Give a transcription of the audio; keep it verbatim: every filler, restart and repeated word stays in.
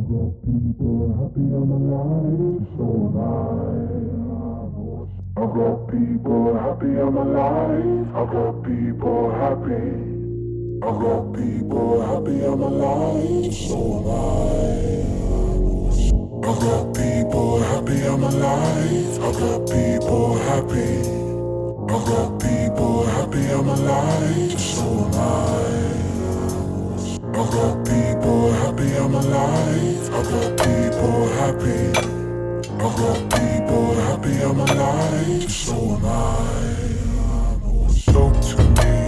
People happy I'm alive, so alive. I got people happy I'm alive. I got people happy. I got people happy I'm alive, so alive. I got people happy I'm alive. I got people happy. I got people happy I'm alive, so alive. I got people happy I'm alive. I got people happy. I got people happy I'm alive, so alive. Talk to me.